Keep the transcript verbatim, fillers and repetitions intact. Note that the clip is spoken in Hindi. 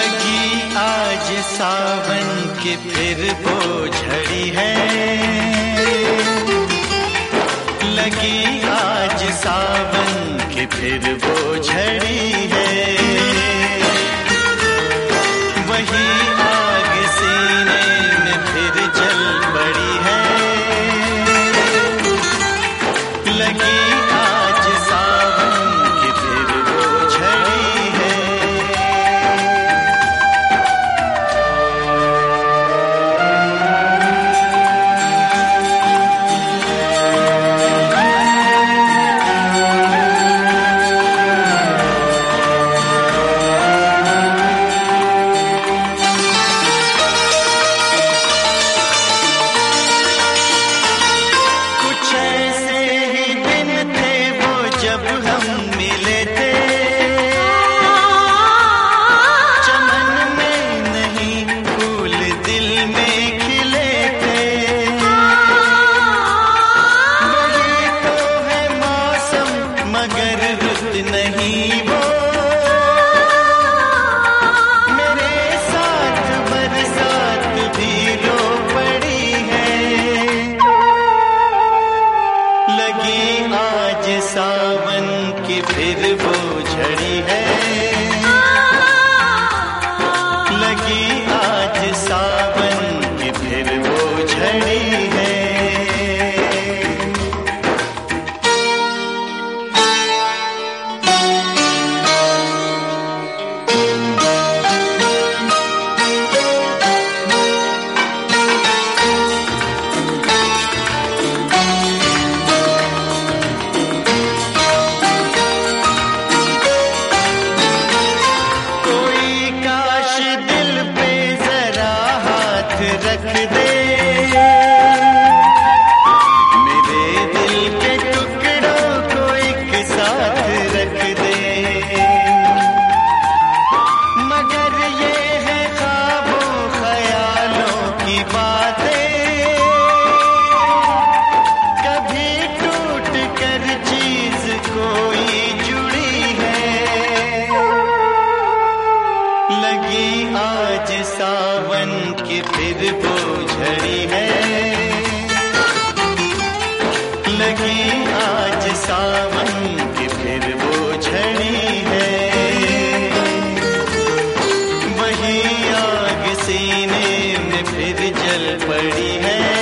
लगी आज सावन की फिर वो झड़ी है, लगी आज सावन की फिर वो झड़ी है। वही आग सीने में फिर जल पड़ी है, लगी आज सावन की फिर वो झड़ी है। नहीं वो मेरे साथ बरसात भी रो पड़ी है, लगी आज सावन की फिर वो झड़ी है, लगी आज सावन की फिर वो झड़ी है। रख दे मेरे दिल के टुकड़ों को एक साथ रख दे, मगर ये है ख्वाबों ख्यालों की बातें, कभी टूट कर चीज कोई जुड़ी है, लगी आज सावन की फिर वो झड़ी है, लगी आज सावन की फिर वो झड़ी है। वही आग सीने में फिर जल पड़ी है,